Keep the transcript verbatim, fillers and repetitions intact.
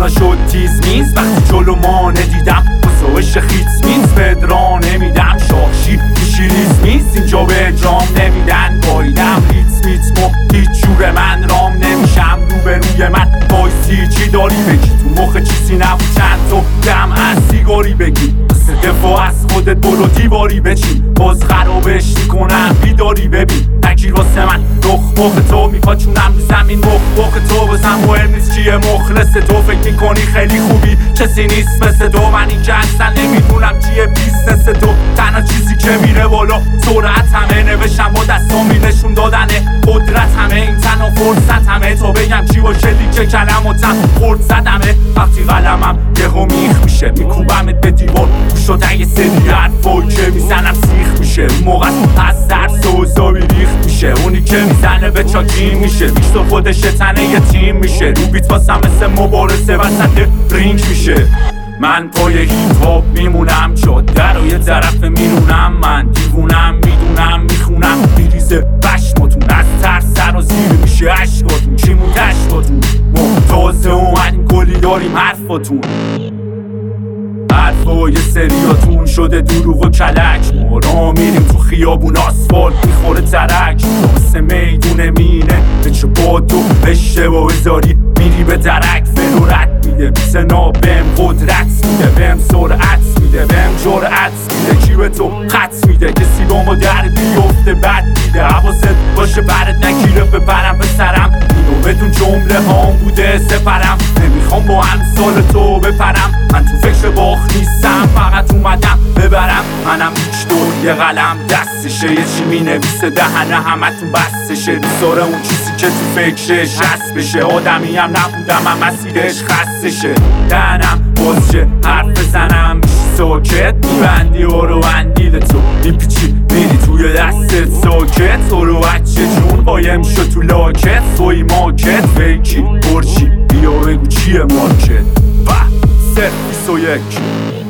چشما شد تیز میز وقتی جلو ما ندیدم بسوش خیت میز فدرا نمیدم شاخشی پیشی ریز میز اینجا به جام نمیدن بایدم ریت میت مو هیچ جور من رام نمیشم رو به روی من بایستی چی داری بگی تو مخ چیزی نبود چند تو دم از سیگاری بگی دفاع از خودت برو دیواری بچین باز خرابش میکنم بیداری ببین نگیر واسه من رخ مخ تو میپاچونم رو زمین مخ مخ تو بازم مهم نیست چیه مخلص تو فکر میکنی خیلی خوبی کسی نیست مثل تو من این که اصلا نمیدونم چیه بیزنس تو تنها چیزی که میره بالا سرعت همه نوشم با دستامی نشون دادنه قدرت همه این تنها فرصت همه تا بگم چی باشه لیک کلماتم خورد زدمه وقتی قلمم یهو میخ میشه میکوبمت به دیوار شد یه سری حرفایی که میزنم سیخ میشه اون موقع از درس و حسابی ریخت میشه اونی که میزنه به چاکی میشه بیشتر خودش تنه یه تیم میشه رو بیت واسم مثل مبارزه وسط رینگ میشه من پای هیپ هاپ میمونم جاده رو یه طرف میرونم من دیوونم میدونم میخونم میریزه پشماتون از ترس سر و زیر میشه عشقاتون چی مون عشقاتون ما تازه اومدیم کلی داریم حرفاتون حرفای سریاتون شده دروغ و کلک ما را میریم تو خیابون آسفالت میخوره ترک واسه میدون مینه به چه با تو اشتباه بذاری میری به درک فرورت میده بیسنا بهم قدرت میده بهم سرعت میده بهم جرعت میده کی به تو خط میده کسی با ما در بیفته بد میده حواست باشه برت نگیره ببرم به سرم اینو بدون جمله هام بوده سپرم نمیخوام با امثال تو بپرم من تو فکر باخت نیستم فقط اومدم ببرم منم هیچ دور یه قلم دستشه یه چی مینویسه دهنه همتون بستشه دوستاره اون چیزی که تو فکرش هست بشه آدمی هم نبودم هم مسیرش خستشه دهنم بازشه حرف بزنم میشی ساکت میبندی و رو اندیل تو میپیچی میری توی دستت ساکت تو رو بچه جون قایم شد تو لاکت توی ماکت فیکی برچی بیا بگو چیه مارکت و سرویس و یک